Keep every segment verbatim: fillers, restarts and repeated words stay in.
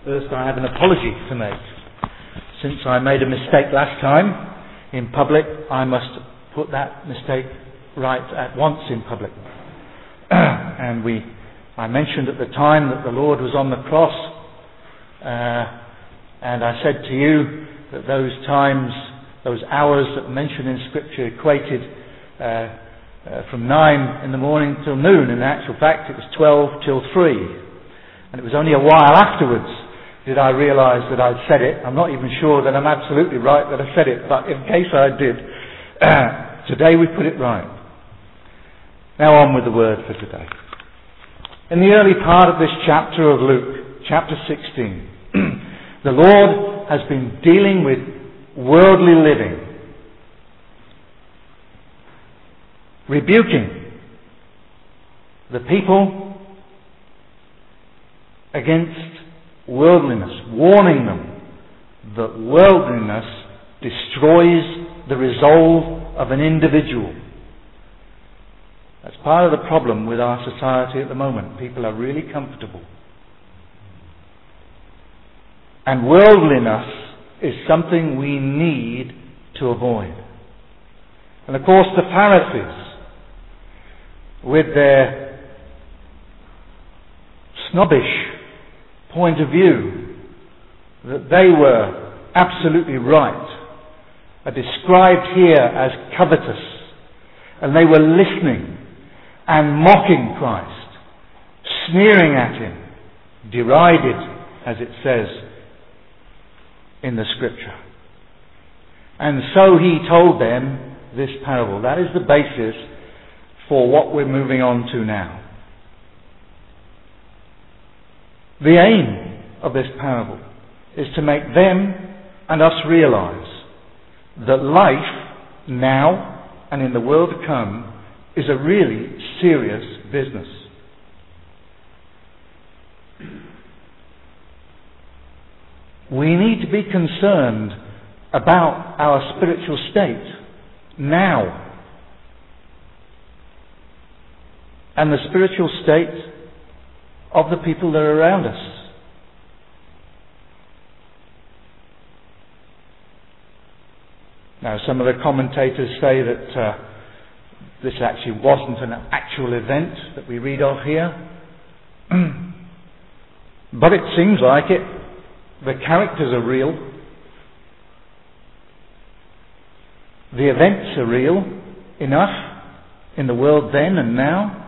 First, I have an apology to make. Since I made a mistake last time in public, I must put that mistake right at once in public. and we, I mentioned at the time that the Lord was on the cross, uh, and I said to you that those times, those hours that are mentioned in Scripture equated uh, uh, from nine in the morning till noon. In actual fact, it was twelve till three. And it was only a while afterwards did I realise that I'd said it. I'm not even sure that I'm absolutely right that I said it, but in case I did, uh, today we put it right. Now on with the word for today. In the early part of this chapter of Luke, chapter sixteen, the Lord has been dealing with worldly living, rebuking the people against worldliness, warning them that worldliness destroys the resolve of an individual. That's part of the problem with our society at the moment. People are really comfortable. And worldliness is something we need to avoid. And of course the Pharisees, with their snobbish point of view that they were absolutely right, are described here as covetous, and they were listening and mocking Christ, sneering at him, derided, as it says in the Scripture. And so he told them this parable. That is the basis for what we're moving on to now. The aim of this parable is to make them and us realise that life now and in the world to come is a really serious business. We need to be concerned about our spiritual state now and the spiritual state of the people that are around us. Now, some of the commentators say that uh, this actually wasn't an actual event that we read of here. But it seems like it. The characters are real. The events are real enough in the world then and now.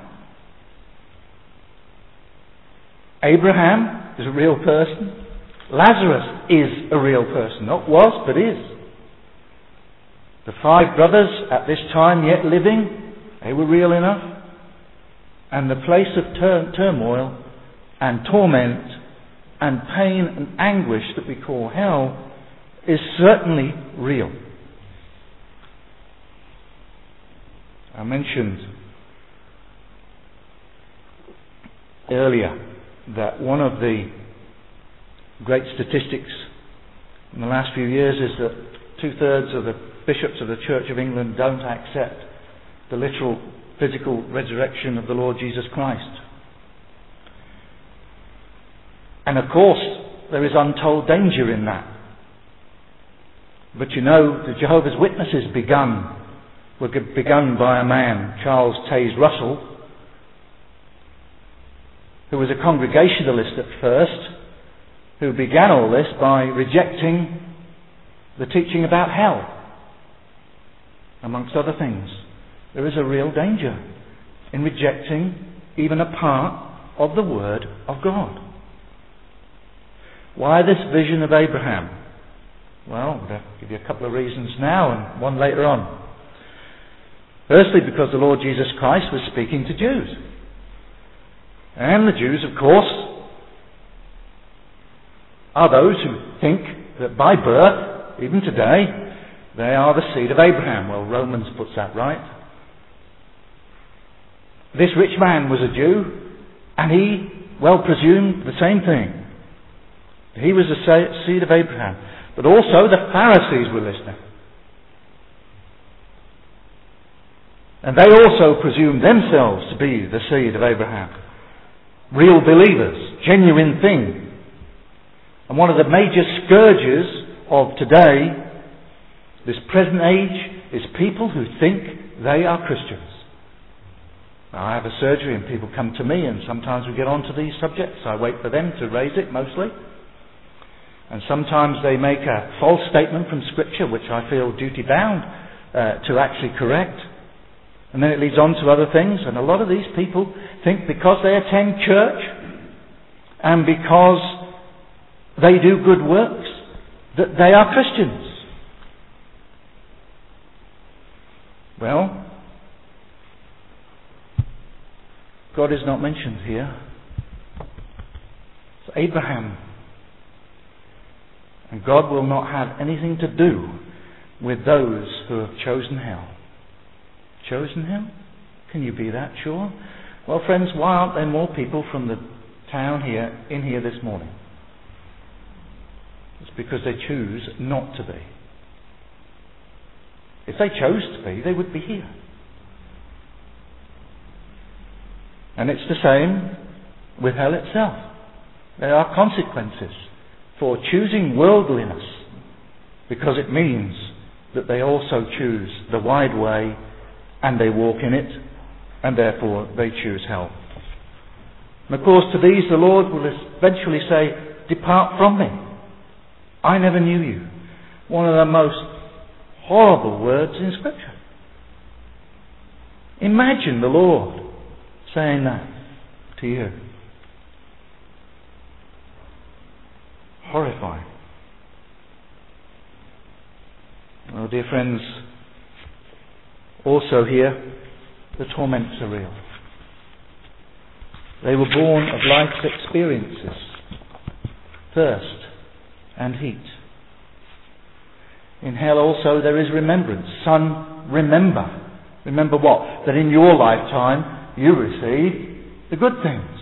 Abraham is a real person. Lazarus is a real person. Not was, but is. The five brothers at this time yet living, they were real enough. And the place of tur- turmoil and torment and pain and anguish that we call hell is certainly real. I mentioned earlier that one of the great statistics in the last few years is that two-thirds of the bishops of the Church of England don't accept the literal physical resurrection of the Lord Jesus Christ. And of course, there is untold danger in that. But you know, the Jehovah's Witnesses begun, were begun by a man, Charles Taze Russell, who was a Congregationalist at first, who began all this by rejecting the teaching about hell, amongst other things. There is a real danger in rejecting even a part of the Word of God. Why this vision of Abraham? Well, I'll give you a couple of reasons now and one later on. Firstly, because the Lord Jesus Christ was speaking to Jews. And the Jews, of course, are those who think that by birth, even today, they are the seed of Abraham. Well, Romans puts that right. This rich man was a Jew, and he well presumed the same thing. He was the seed of Abraham. But also the Pharisees were listening. And they also presumed themselves to be the seed of Abraham. Real believers, genuine thing. And one of the major scourges of today, this present age, is people who think they are Christians. Now, I have a surgery and people come to me, and sometimes we get onto these subjects. I wait for them to raise it mostly. And sometimes they make a false statement from Scripture, which I feel duty-bound uh, to actually correct. And then it leads on to other things. And a lot of these people think because they attend church and because they do good works, that they are Christians. Well, God is not mentioned here. It's Abraham. And God will not have anything to do with those who have chosen hell. Chosen hell? Can you be that sure? Well, friends, why aren't there more people from the town here, in here this morning? It's because they choose not to be. If they chose to be, they would be here. And it's the same with hell itself. There are consequences for choosing worldliness, because it means that they also choose the wide way and they walk in it, and therefore they choose hell. And of course, to these the Lord will eventually say, "Depart from me. I never knew you." One of the most horrible words in Scripture. Imagine the Lord saying that to you. Horrifying. Well, dear friends, also here, the torments are real. They were born of life's experiences, thirst and heat. In hell also there is remembrance. Son, remember. Remember what? That in your lifetime you received the good things.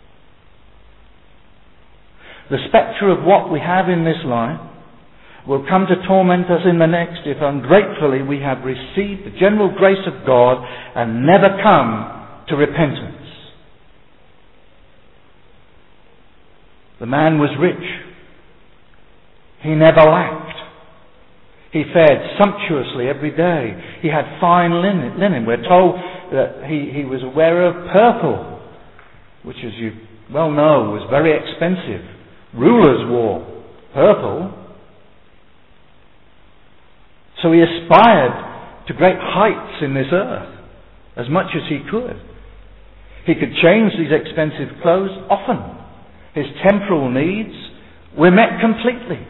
The spectre of what we have in this life will come to torment us in the next if ungratefully we have received the general grace of God and never come to repentance. The man was rich. He never lacked. He fared sumptuously every day. He had fine linen. linen. We're told that he, he was a wearer of purple, which, as you well know, was very expensive. Rulers wore purple. So he aspired to great heights in this earth, as much as he could. He could change these expensive clothes often. His temporal needs were met completely.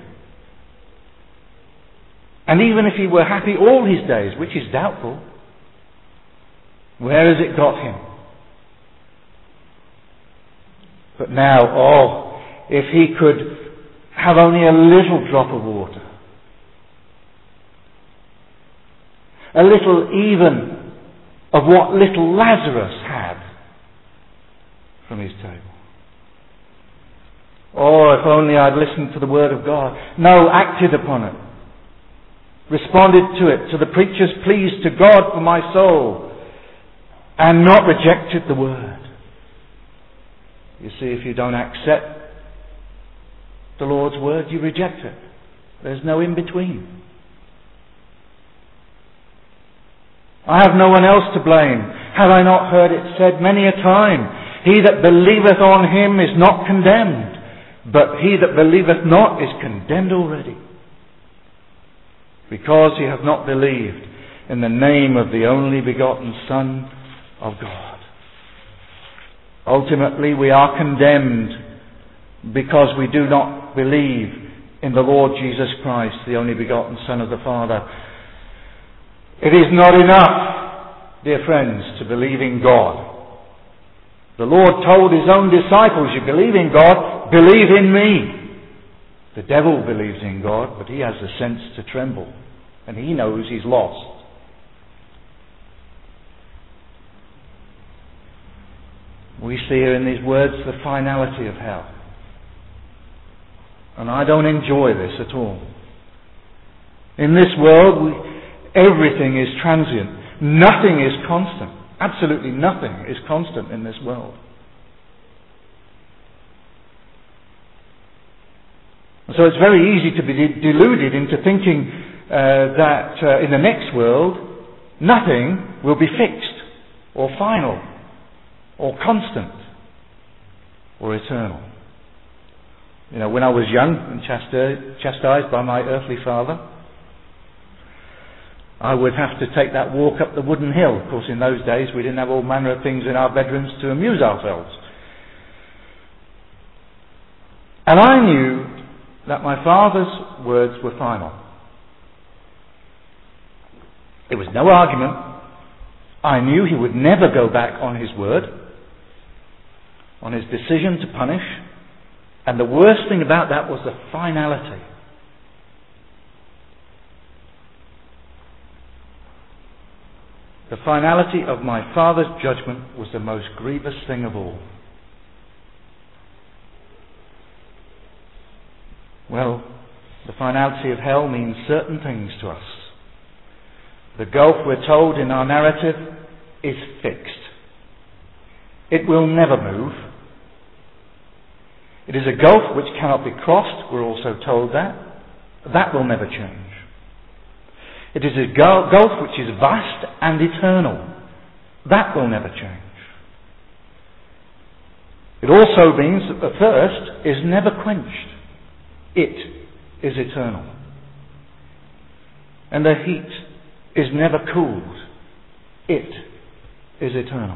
And even if he were happy all his days, which is doubtful, where has it got him? But now, oh, if he could have only a little drop of water, a little even of what little Lazarus had from his table. Oh, if only I'd listened to the word of God. No, acted upon it. Responded to it, to the preacher's pleas to God for my soul, and not rejected the word. You see, if you don't accept the Lord's word, you reject it. There's no in between. I have no one else to blame. Have I not heard it said many a time, he that believeth on him is not condemned, but he that believeth not is condemned already, because ye have not believed in the name of the only begotten Son of God. Ultimately, we are condemned because we do not believe in the Lord Jesus Christ, the only begotten Son of the Father. It is not enough, dear friends, to believe in God. The Lord told his own disciples, you believe in God, believe in me. The devil believes in God, but he has the sense to tremble. And he knows he's lost. We see here in these words the finality of hell. And I don't enjoy this at all. In this world, we, everything is transient. Nothing is constant. Absolutely nothing is constant in this world. And so it's very easy to be de- deluded into thinking uh, that uh, in the next world nothing will be fixed or final or constant or eternal. You know, when I was young and chastised by my earthly father, I would have to take that walk up the wooden hill. Of course, in those days we didn't have all manner of things in our bedrooms to amuse ourselves. And I knew that my father's words were final. There was no argument. I knew he would never go back on his word, on his decision to punish. And the worst thing about that was the finality. The finality of my father's judgment was the most grievous thing of all. Well, the finality of hell means certain things to us. The gulf, we're told in our narrative, is fixed. It will never move. It is a gulf which cannot be crossed, we're also told that. That will never change. It is a gulf which is vast and eternal. That will never change. It also means that the thirst is never quenched. It is eternal. And the heat is never cooled. It is eternal.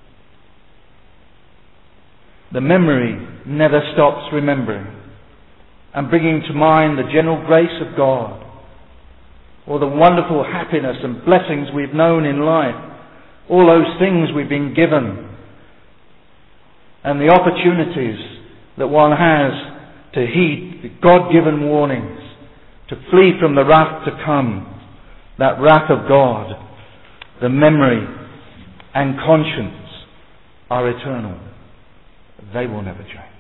The memory never stops remembering and bringing to mind the general grace of God, or the wonderful happiness and blessings we've known in life, all those things we've been given, and the opportunities that one has to heed the God-given warnings, to flee from the wrath to come, that wrath of God. The memory and conscience are eternal. They will never change.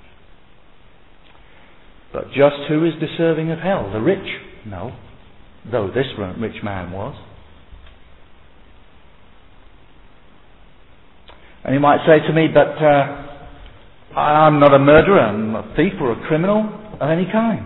But just who is deserving of hell? The rich? No. Though this rich man was. And you might say to me, but uh, I'm not a murderer, I'm a thief or a criminal of any kind.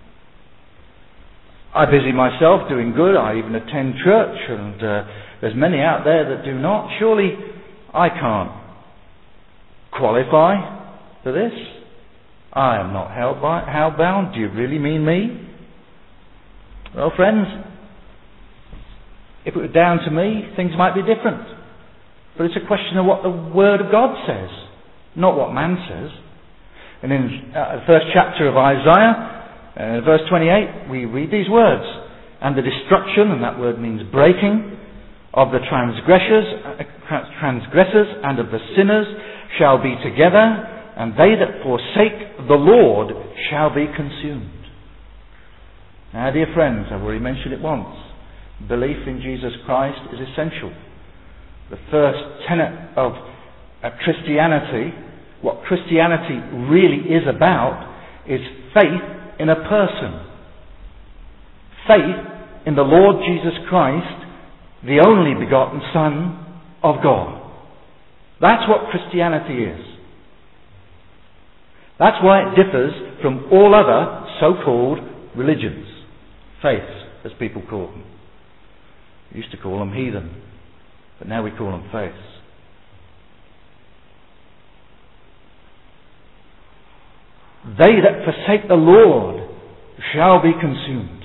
I busy myself doing good, I even attend church, and uh, there's many out there that do not. Surely I can't qualify for this. I am not held by, hell bound. Do you really mean me? Well, friends, if it were down to me, things might be different. But it's a question of what the Word of God says, not what man says. And in uh, the first chapter of Isaiah, uh, verse twenty-eight, we read these words: "And the destruction," and that word means breaking, "of the transgressors, uh, transgressors and of the sinners shall be together, and they that forsake the Lord shall be consumed." Now, dear friends, I've already mentioned it once. Belief in Jesus Christ is essential. The first tenet of uh, Christianity, what Christianity really is about, is faith in a person. Faith in the Lord Jesus Christ, the only begotten Son of God. That's what Christianity is. That's why it differs from all other so-called religions. Faiths, as people call them. We used to call them heathen, but now we call them faiths. They that forsake the Lord shall be consumed.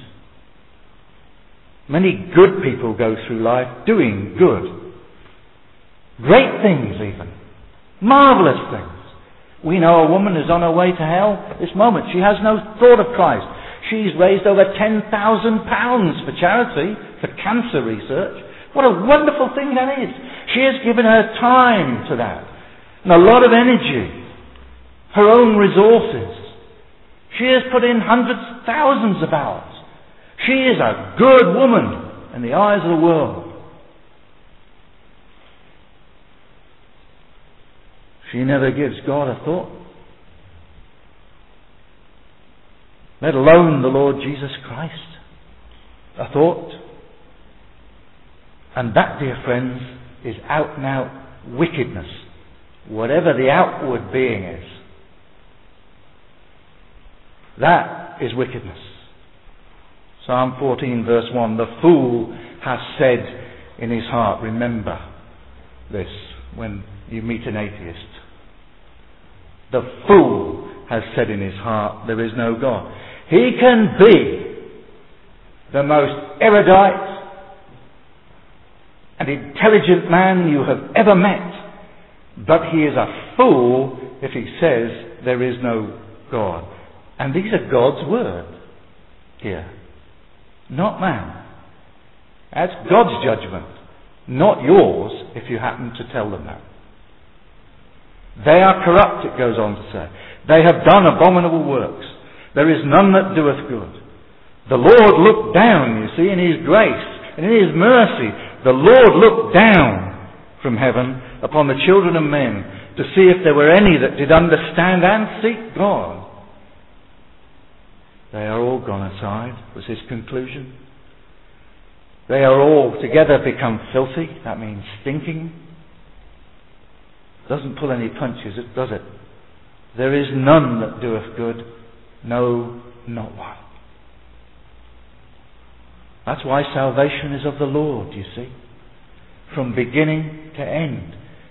Many good people go through life doing good. Great things even. Marvellous things. We know a woman who's on her way to hell this moment. She has no thought of Christ. She's raised over ten thousand pounds for charity, for cancer research. What a wonderful thing that is. She has given her time to that. And a lot of energy. Her own resources. She has put in hundreds, thousands of hours. She is a good woman in the eyes of the world. She never gives God a thought, let alone the Lord Jesus Christ a thought. And that, dear friends, is out and out wickedness, whatever the outward being is. That That is wickedness. Psalm fourteen verse one, the fool has said in his heart, remember this when you meet an atheist. The fool has said in his heart, there is no God. He can be the most erudite and intelligent man you have ever met, but he is a fool if he says there is no God. And these are God's word here, not man. That's God's judgment, not yours if you happen to tell them that. They are corrupt, it goes on to say. They have done abominable works. There is none that doeth good. The Lord looked down, you see, in his grace and in his mercy. The Lord looked down from heaven upon the children of men to see if there were any that did understand and seek God. They are all gone aside, was his conclusion. They are all together become filthy. That means stinking. Doesn't pull any punches, does it? There is none that doeth good, no, not one. That's why salvation is of the Lord, you see, from beginning to end.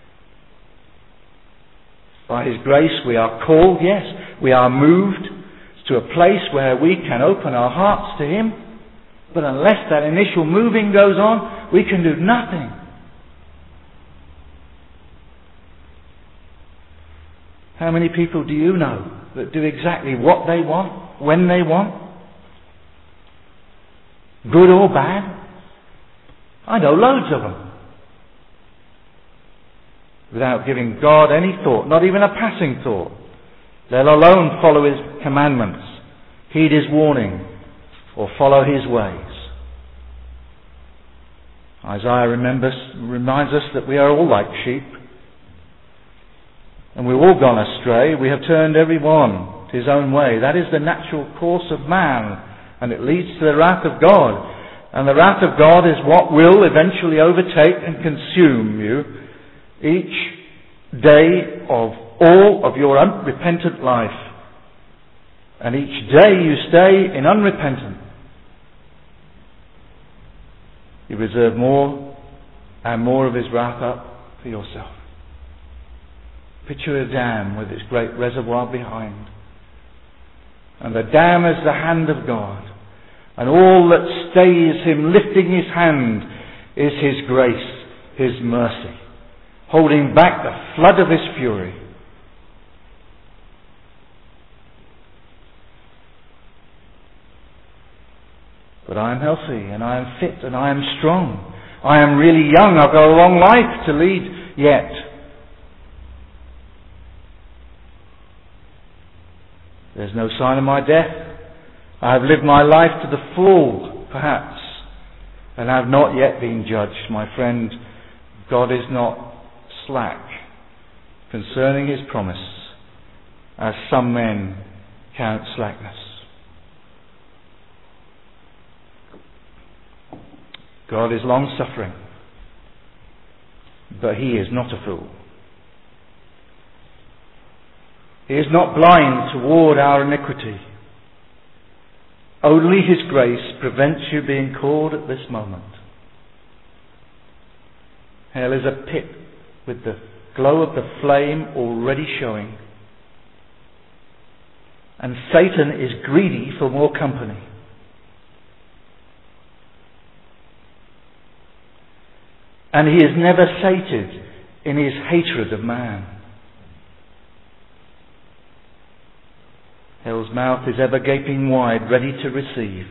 By his grace we are called, yes, we are moved to a place where we can open our hearts to him, but unless that initial moving goes on, we can do nothing. How many people do you know that do exactly what they want, when they want? Good or bad? I know loads of them. Without giving God any thought, not even a passing thought. They'll alone follow his commandments, heed his warning, or follow his ways. Isaiah remembers, reminds us that we are all like sheep. And we've all gone astray. We have turned every one to his own way. That is the natural course of man. And it leads to the wrath of God. And the wrath of God is what will eventually overtake and consume you each day of all of your unrepentant life. And each day you stay in unrepentant, you reserve more and more of his wrath up for yourself. Picture a dam with its great reservoir behind. And the dam is the hand of God. And all that stays him lifting his hand is his grace, his mercy, holding back the flood of his fury. But I am healthy and I am fit and I am strong. I am really young. I've got a long life to lead yet. There's no sign of my death. I have lived my life to the full, perhaps, and have not yet been judged. My friend, God is not slack concerning his promise, as some men count slackness. God is long-suffering, but he is not a fool. He is not blind toward our iniquity. Only his grace prevents you being called at this moment. Hell is a pit with the glow of the flame already showing. And Satan is greedy for more company. And he is never sated in his hatred of man. Hell's mouth is ever gaping wide, ready to receive.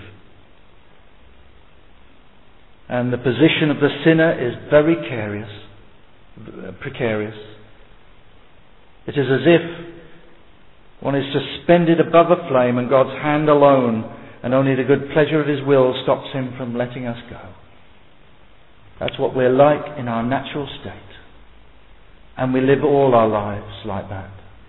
And the position of the sinner is very precarious. precarious. It is as if one is suspended above a flame and God's hand alone and only the good pleasure of his will stops him from letting us go. That's what we're like in our natural state. And we live all our lives like that.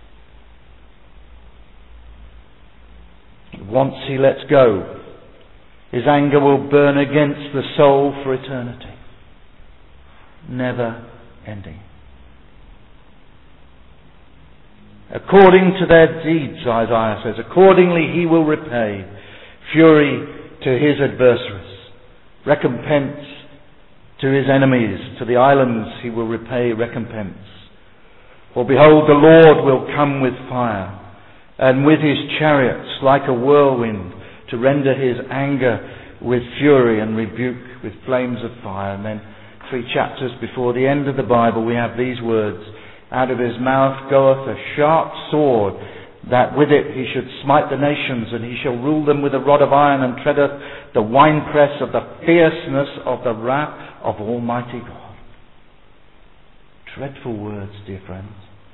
Once he lets go, his anger will burn against the soul for eternity. Never ending. According to their deeds, Isaiah says, accordingly he will repay fury to his adversaries, recompense to his enemies, to the islands he will repay recompense. For behold, the Lord will come with fire, and with his chariots like a whirlwind, to render his anger with fury and rebuke with flames of fire. And then three chapters before the end of the Bible we have these words, out of his mouth goeth a sharp sword, that with it he should smite the nations, and he shall rule them with a rod of iron, and treadeth the winepress of the fierceness of the wrath of Almighty God. Dreadful words, dear friends.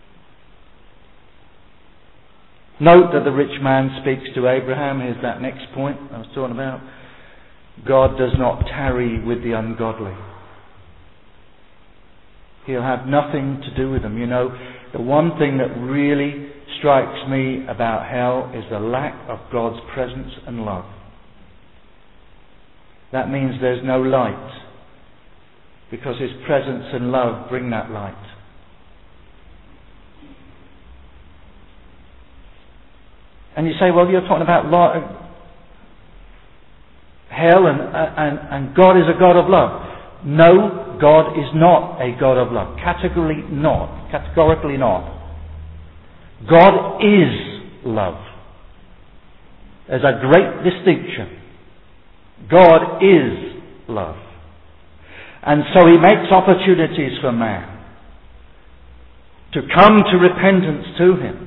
Note that the rich man speaks to Abraham. Here's that next point I was talking about. God does not tarry with the ungodly. He'll have nothing to do with them. You know, the one thing that really strikes me about hell is the lack of God's presence and love. That means there's no light, because his presence and love bring that light. And you say, well, you're talking about light, hell, and, and, and God is a God of love. No, God is not a God of love. Categorically not. Categorically not. God is love. There's a great distinction. God is love. And so he makes opportunities for man to come to repentance to him.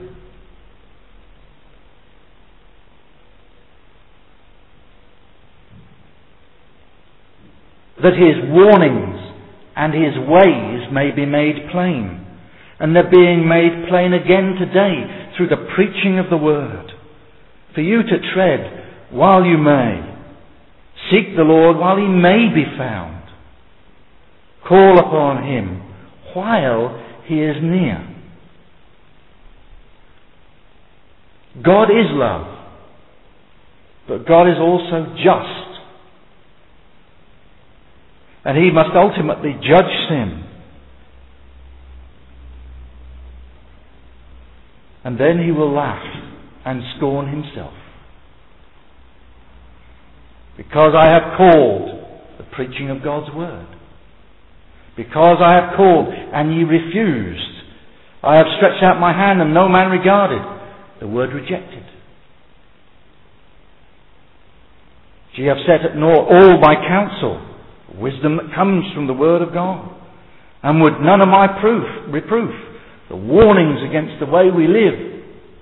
That his warnings and his ways may be made plain. And they're being made plain again today through the preaching of the word. For you to tread while you may. Seek the Lord while he may be found. Call upon him while he is near. God is love. But God is also just. And he must ultimately judge sin. And then he will laugh and scorn himself. Because I have called the preaching of God's word. Because I have called and ye refused. I have stretched out my hand and no man regarded. The word rejected. Ye have set at naught all my counsel. Wisdom that comes from the word of God. And would none of my proof, reproof. The warnings against the way we live.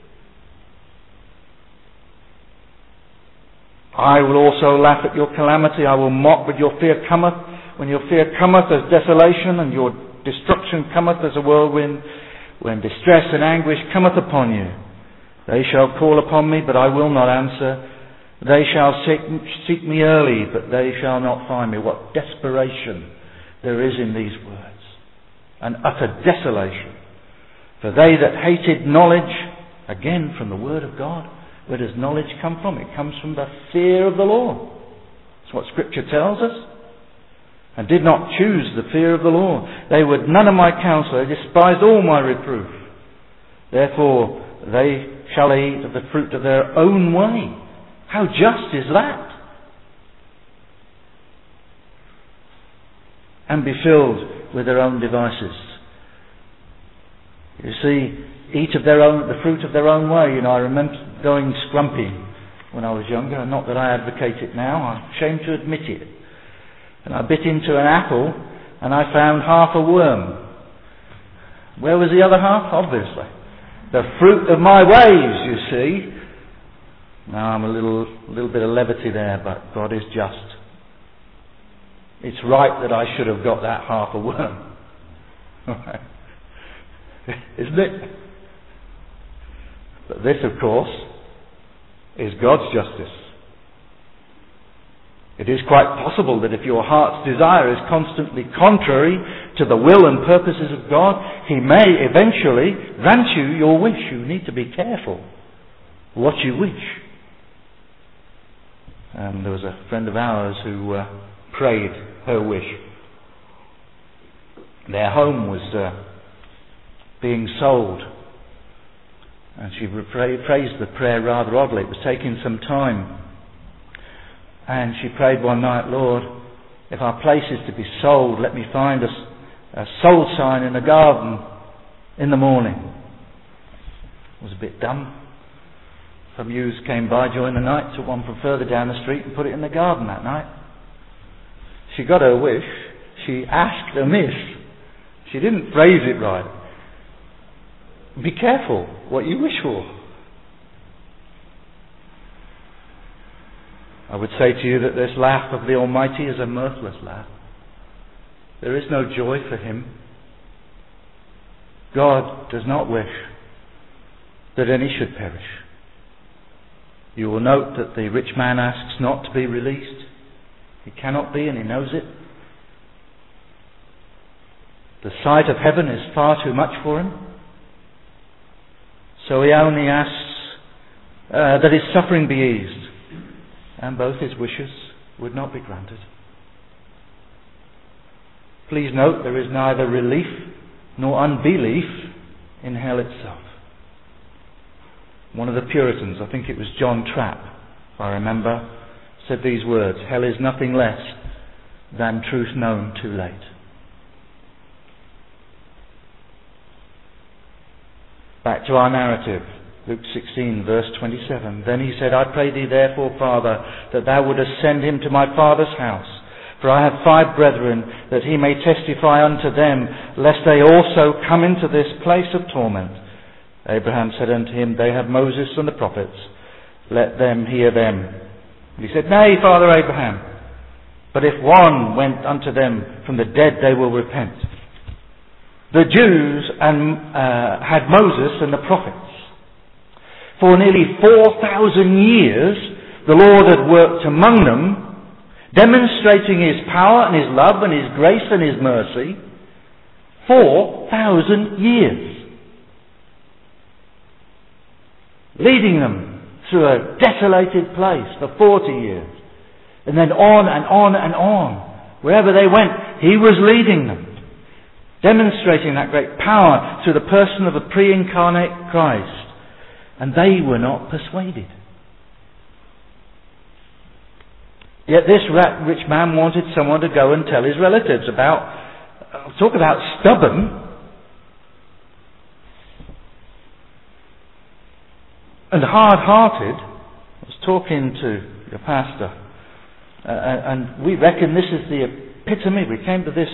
I will also laugh at your calamity. I will mock, but your fear cometh. When your fear cometh as desolation, and your destruction cometh as a whirlwind, when distress and anguish cometh upon you, they shall call upon me, but I will not answer. They shall seek, seek me early, but they shall not find me. What desperation there is in these words. An utter desolation. For they that hated knowledge, again from the word of God, where does knowledge come from? It comes from the fear of the Lord. That's what Scripture tells us. And did not choose the fear of the Lord. They would none of my counsel. They despised all my reproof. Therefore they shall eat of the fruit of their own way. How just is that? And be filled with their own devices. You see, eat of their own, the fruit of their own way. You know, I remember going scrumping when I was younger. Not that I advocate it now. I'm ashamed to admit it. And I bit into an apple and I found half a worm. Where was the other half? Obviously. The fruit of my ways, you see. Now I'm a little, little bit of levity there, but God is just. It's right that I should have got that half a worm. Isn't it? But this, of course, is God's justice. It is quite possible that if your heart's desire is constantly contrary to the will and purposes of God, He may eventually grant you your wish. You need to be careful what you wish. And there was a friend of ours who uh, prayed her wish. Their home was uh, being sold, And she phrased the prayer rather oddly. It was taking some time. And she prayed one night, Lord, if our place is to be sold, let me find a, a sold sign in the garden in the morning. It was a bit dumb. Some youths came by during the night, took one from further down the street and put it in the garden that night. She got her wish. She asked amiss. She didn't phrase it right. Be careful what you wish for. I would say to you that this laugh of the Almighty is a mirthless laugh. There is no joy for Him. God does not wish that any should perish. You will note that the rich man asks not to be released. He cannot be, and he knows it. The sight of heaven is far too much for him. So he only asks uh, that his suffering be eased, and both his wishes would not be granted. Please note there is neither relief nor unbelief in hell itself. One of the Puritans, I think it was John Trapp, if I remember, said these words, hell is nothing less than truth known too late. Back to our narrative, Luke sixteen, verse twenty-seven. Then he said, I pray thee therefore, Father, that thou wouldest send him to my father's house. For I have five brethren, that he may testify unto them, lest they also come into this place of torment. Abraham said unto him, They have Moses and the prophets. Let them hear them. And he said, Nay, Father Abraham, but if one went unto them from the dead, they will repent. The Jews and, uh, had Moses and the prophets. For nearly four thousand years, the Lord had worked among them, demonstrating His power and His love and His grace and His mercy. Four thousand years. Leading them through a desolated place for forty years. And then on and on and on. Wherever they went, He was leading them. Demonstrating that great power through the person of the pre-incarnate Christ. And they were not persuaded. Yet this rich man wanted someone to go and tell his relatives about, talk about stubborn and hard-hearted. I was talking to your pastor, uh, and we reckon this is the epitome. We came to this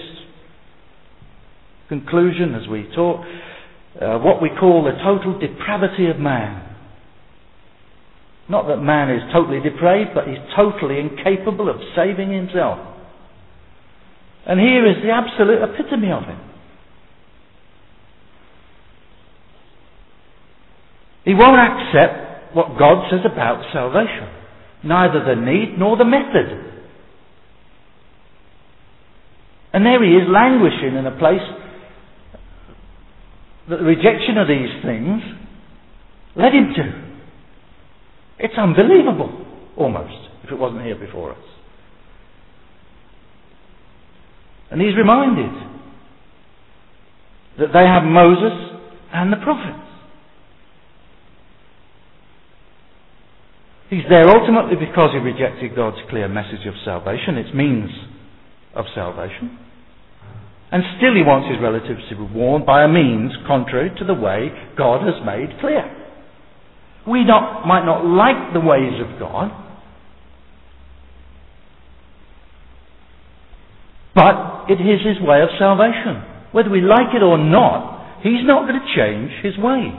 conclusion as we talk, uh, what we call the total depravity of man. Not that man is totally depraved, but he's totally incapable of saving himself. And here is the absolute epitome of it. He won't accept what God says about salvation. Neither the need nor the method. And there he is languishing in a place that the rejection of these things led him to. It's unbelievable, almost, if it wasn't here before us. And he's reminded that they have Moses and the prophets. He's there ultimately because he rejected God's clear message of salvation, its means of salvation. And still he wants his relatives to be warned by a means contrary to the way God has made clear. We not, might not like the ways of God, but it is His way of salvation. Whether we like it or not, He's not going to change His way.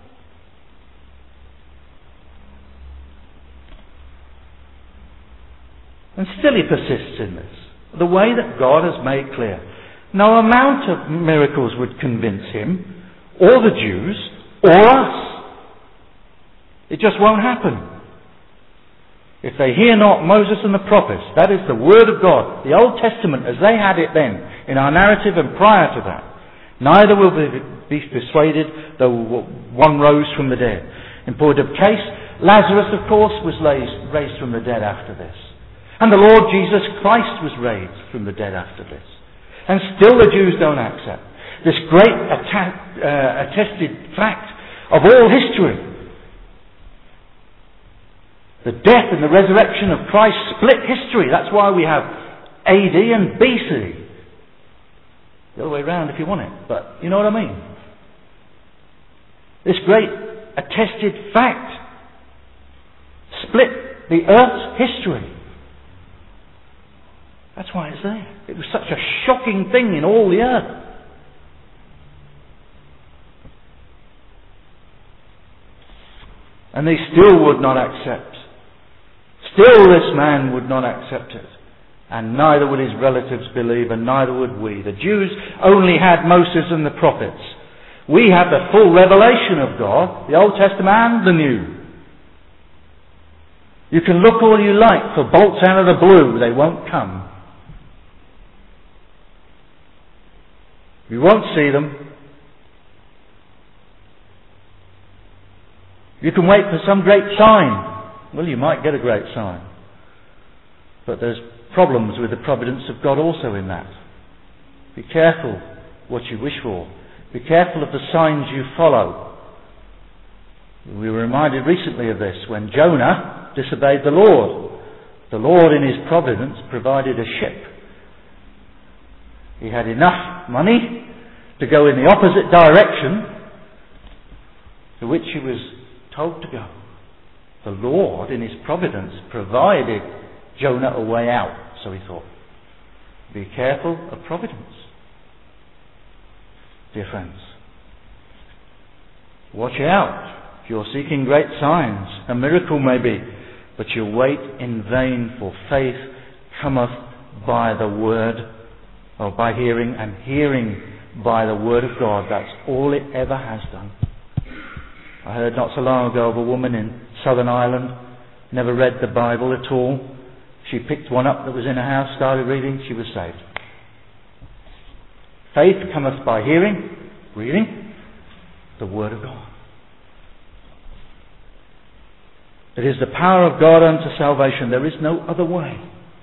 And still he persists in this. The way that God has made clear. No amount of miracles would convince him, or the Jews, or us. It just won't happen. If they hear not Moses and the prophets, that is the Word of God, the Old Testament as they had it then, in our narrative and prior to that, neither will be persuaded though one rose from the dead. In point of case, Lazarus, of course, was raised from the dead after this. And the Lord Jesus Christ was raised from the dead after this. And still the Jews don't accept this great atta- uh, attested fact of all history. The death and the resurrection of Christ split history. That's why we have A D and B C. The other way around if you want it, but you know what I mean. This great attested fact split the earth's history. That's why it's there. It was such a shocking thing in all the earth. And they still would not accept. Still this man would not accept it. And neither would his relatives believe, and neither would we. The Jews only had Moses and the prophets. We have the full revelation of God, the Old Testament and the New. You can look all you like for bolts out of the blue, they won't come. You won't see them. You can wait for some great sign. Well, you might get a great sign. But there's problems with the providence of God also in that. Be careful what you wish for. Be careful of the signs you follow. We were reminded recently of this when Jonah disobeyed the Lord. The Lord in his providence provided a ship. He had enough money to go in the opposite direction to which he was told to go. The Lord in his providence provided Jonah a way out. So he thought, be careful of providence, dear friends. Watch out if you're seeking great signs. A miracle maybe, but you wait in vain, for faith cometh by the word, or by hearing, and hearing by the word of God. That's all it ever has done. I heard not so long ago of a woman in Southern Ireland, never read the Bible at all. She picked one up that was in her house, started reading, she was saved. Faith cometh by hearing, reading the Word of God. It is the power of God unto salvation. There is no other way.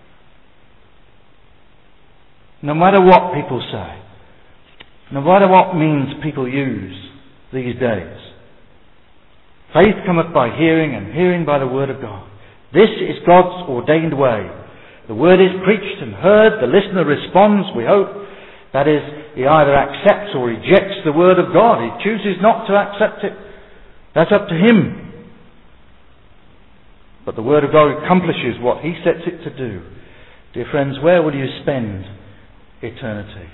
No matter what people say, no matter what means people use these days, faith cometh by hearing, and hearing by the Word of God. This is God's ordained way. The word is preached and heard. The listener responds, we hope. That is, he either accepts or rejects the word of God. He chooses not to accept it. That's up to him. But the word of God accomplishes what he sets it to do. Dear friends, where will you spend eternity?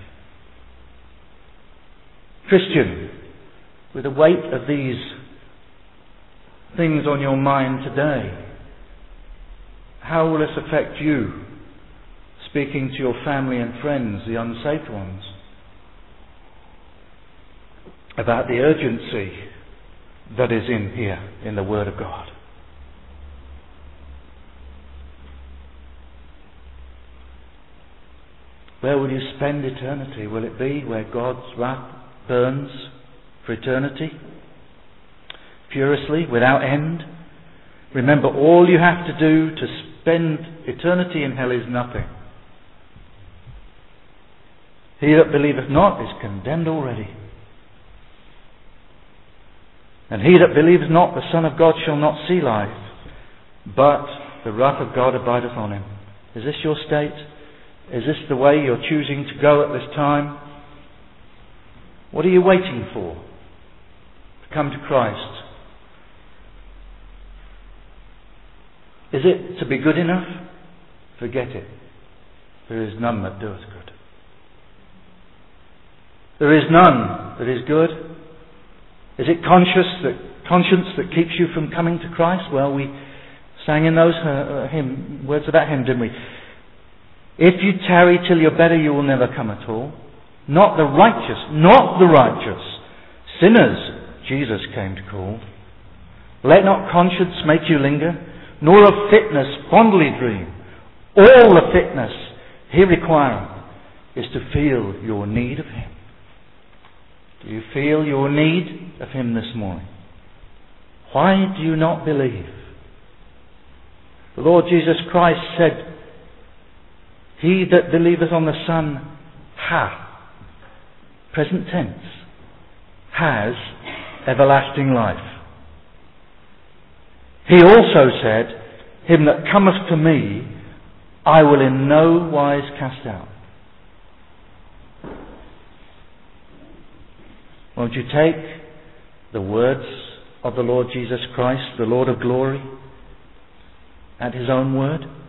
Christian, with the weight of these things on your mind today, how will this affect you, speaking to your family and friends, the unsaved ones, about the urgency that is in here, in the Word of God? Where will you spend eternity? Will it be where God's wrath burns for eternity? Furiously, without end? Remember, all you have to do to spend eternity in hell is nothing. He that believeth not is condemned already. And he that believeth not the Son of God shall not see life, but the wrath of God abideth on him. Is this your state? Is this the way you're choosing to go at this time? What are you waiting for? To come to Christ? Is it to be good enough? Forget it. There is none that doeth good. There is none that is good. Is it conscious that, conscience that keeps you from coming to Christ? Well, we sang in those uh, hymn, words of that hymn, didn't we? If you tarry till you're better, you will never come at all. Not the righteous, not the righteous. Sinners, Jesus came to call. Let not conscience make you linger, nor of fitness fondly dream. All the fitness he requireth is to feel your need of him. Do you feel your need of him this morning? Why do you not believe? The Lord Jesus Christ said, he that believeth on the Son hath, present tense, has everlasting life. He also said, him that cometh to me, I will in no wise cast out. Won't you take the words of the Lord Jesus Christ, the Lord of glory, at his own word?